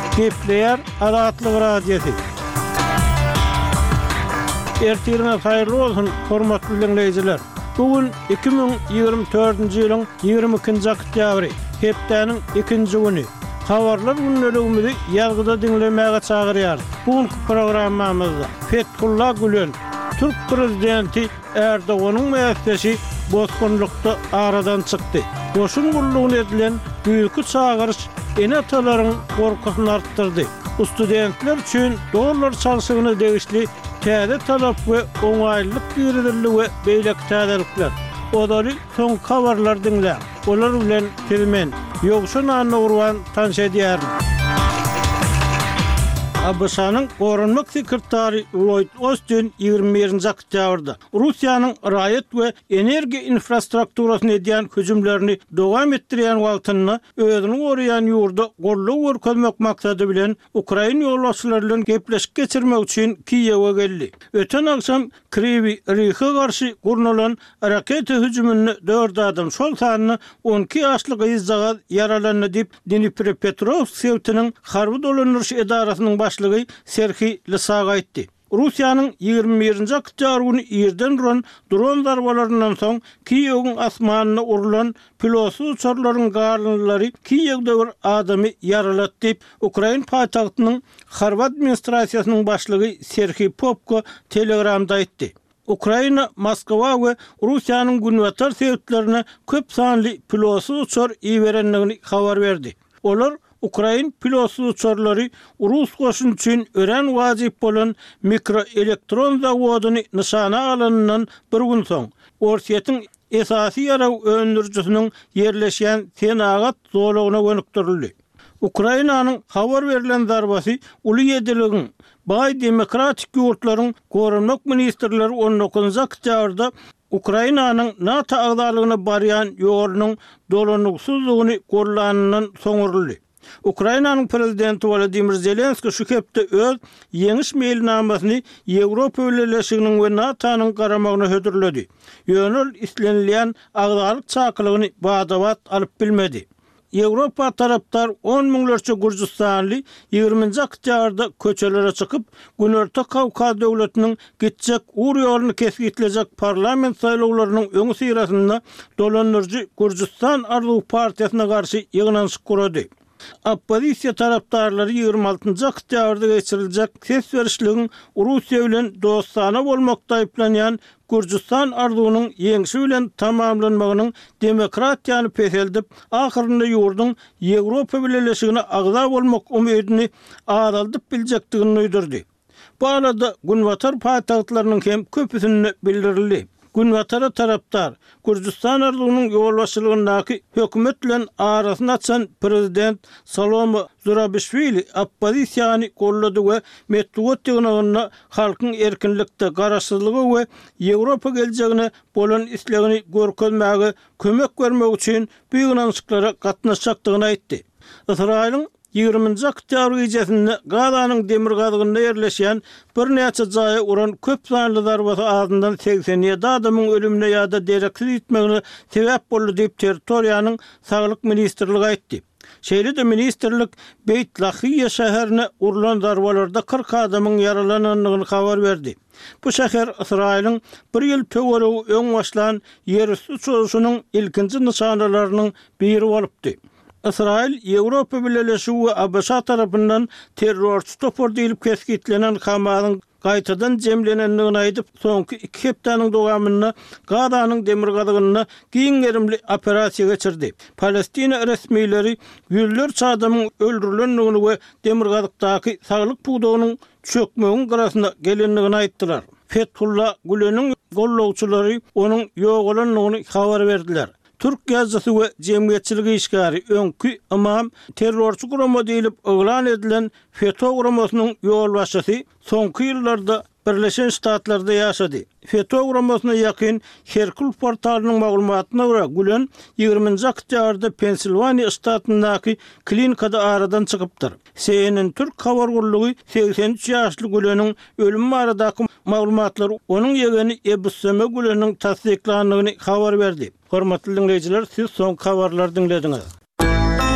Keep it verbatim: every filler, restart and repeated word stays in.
Gepleyer Azatlyk radiosu. Ertirine hayırlı olsun hormatly dinleyijiler. Bugün iki bin ýygrimi dördünji ýylyň ýygrimi ikinji oktýabry, hepdeniň ikinji güni. Habarlar günneligimizi ýazgyda dinlemäge çagyrýar. Bugünkü programmamyzda Fethullah Gülen, Türk prezidenti Erdoganyň mäsleşi bozgunlukda aradan çykdy. Boşun gurlugyny edilen büyükü çagyrış ene atalaryň gorkusyny artdyrdy. Studentler üçin dollar çalşygyny degişli täze talap we oňaýlyk girizirli we beýlek täzelikler. Olary soň habarlar dinle. Olar bilen kelmen ýogşun anna urwan tanşa edýär. A B S-nyň Gorunmak sekretary Lloyd Austin ýygrimi birinji oktýabrda Russiýanyň raýat we energiýa infrastrukturasyna edýän hüjümlerini dowam etdirýän wagtyny özüni goraýan ýurda golluk görkezmek maksady bilen Ukraina ýolbaşçylary bilen gepleşik geçirmek üçin Kiýewe geldi. Öten aksam Kryvyi Riha garşy gurnulan raket hüjümini dört adam şol sanyny on iki ýaşlyk ýyzdaga yaralandy diýip Dnipropetrovsk sewtiniň harby dolanýyş edarasynyň başlygy Serhiy Lysak aýtdy. Russiýanyň ýygrimi birinji oktýabr güni ýerden duran dron darbalaryndan soň Kiýewiň asmanyna urulan pilotsuz uçarlaryň garlylary Kiýewde bir adamy yaralatdy diýip Ukraina paýtagtynyň harby administrasiýasynyň başlygy Serhiy Popko Telegramda aýtdy. Ukraina, Moskwa we Russiýanyň günwatar sewtlerine köp sanly pilotsuz uçar iýerenligini habar berdi. Olar Ukraina pilotsuz uçarlary Rus goşun üçin ören wajyp bolan mikroelektron zawodyny nişana alanynyň bir gün soň Orsiýetiň esasy ýaraw öndürjüsiniň ýerleşýän Senagat zolagyna gönükdirildi. Ukrainanyň habar berilen darbasy uly ýediligiň Bay demokratik ýurtlaryň gorunmak ministrleri on dokuzunji oktýabrda Ukrainanyň NATO agdalygyna barýan ýolunyň dolanyksyzlygyny gorlanynyň soňuruldy. Ukrainanyň prezidenti Volodymyr Zelenski şu hepde öz ýeňiş mailnamasyny Ýewropa Birleşiginiň we NATO'nyň garamagyna hödürledi. Ýönül islenilýän agdalyk çakylygyny badabat alyp bilmedi. Ýewropa taraptar on miňlerçe Gürjistanly ýygrimiňji oktýabrda köçelere çykyp Günorta Kawkaz döwletiniň gitjek ur ýoluny kesgitlejek parlament saýlawlarynyň öňü syrasynda dolanyrjy Gürjistan Arzuw partiýasyna garşy ýygnanyş kurady. Oppozisiýa tarapdarlary ýygrimi altynjy oktýabrda geçiriljek ses berişligiň Russiýa bilen dostana bolmakda aýplanýan Gürjistan arzuwynyň ýeňişi bilen tamamlanmagynyň demokratiýany peseldip, ahyrynda ýurdun Ýewropa Birleşigine agza bolmak umydini azaldyp biljekdigini öýdürdi. Bu arada günwatar paýtagtlarynyň hem köpüsini bildirildi. Günwatara taraptar Gürjistan arzuwynyň ýolbaşçylygyndaky hökümet bilen arasyny açan prezident Salom Zurabishvili oppozisiýany gollady we Medvedew ýygynyna halkyň erkinlikde garaşsyzlygy we Ýewropa geljegine bolan islegini görkezmäge kömek bermek üçin büyük ýygnançyklara gatnaşjakdygyny aýtdy. Israýlyň ýygrimiňji oktýabr gecesinde Gazanyň demir gazygyna ýerleşýän bir näçe jaýa uran köp sanly darbasy azyndan seksen ýedi adamyň ölümine ýa-da dereksiz gitmegine sebäp boldy diýip territoriýanyň saglyk ministrligi aýtdy. Şeýle-de ministrlik Beyt Lahiya şäherine urulan darbalarda kırk adamyň yaralananyny habar berdi. Bu şäher Israýlyň bir ýyl töweregi öň başlan ýerüstü uçuşunyň ilkinji nişanalarynyň biri bolupdy. Israil, Ýewropa Birleşigi we A B S tarapyndan terrorçy topar diýilip keskitlenen Hamasyň gaýtadan jemlenenligini aýdyp, soňky iki hepdeniň dowamyna Gazanyň demir gazygyna giňerimli operasiýa geçirdi. Palestina resmiýleri ýüzlerçe adamyň öldürilenligini we demir gazykdaky saglyk puwdagynyň çökmegiň garasyna gelenligini aýtdylar. Fethullah Gülen'in gollawçylary onuň ýogalanlygyny habar berdiler. Türk ýazgysy we jemgyýetçiligi işgary öňkü imam terrorçy gurama diýilip oglan edilen FETÖ guramasynyň ýolbaşçysy soňky ýyllarda Birleşen Ştatlarda ýaşady. FETÖ guramasyna ýakyn Herkul portalynyň maglumatyna görä Gülen ýygrimiňji oktýabrda Pensilvaniýa ştatyndaky klinikada aradan çykypdyr. C N N Türk habar gurulugy seksen üç ýaşly Gülenin ölüm baradaky maglumatlary onuň ýegeni Ebuseme Gülenin tasdiklandygyny habar berdi. Hormatly dinleyijiler, siz soň habarlar dinlediňiz.